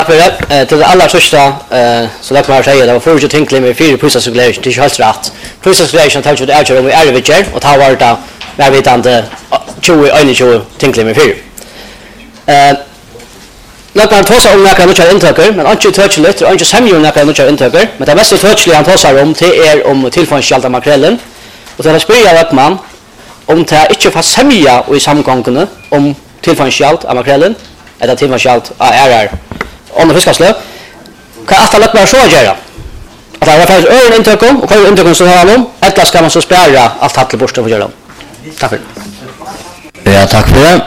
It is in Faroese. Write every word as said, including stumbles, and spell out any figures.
För eh till alla första eh så låt man säga det var förut att tänka med fyra process regulation det är helt rätt. Process regulation tar ju det ut om vi är vid och tar vart där när vi tar tjugo en tjugo tänka med fyra. Eh låt man tossa om några nya intäkter men inte touch lite och inte samla några nya intäkter men det mesta touchliga han tossar om det är om tillfångsskälta makrellen och det spelar att man om det inte får samja och i samgångarna om tillfångsskälta av makrellen eller tillfångsskälta är är om fiskaslö kan att låta bara så göra att det var faktiskt öron intökom och kan intökom så har man ett ska man så spärra allt hackle bort för göra. Tack för. Ja, tack för det.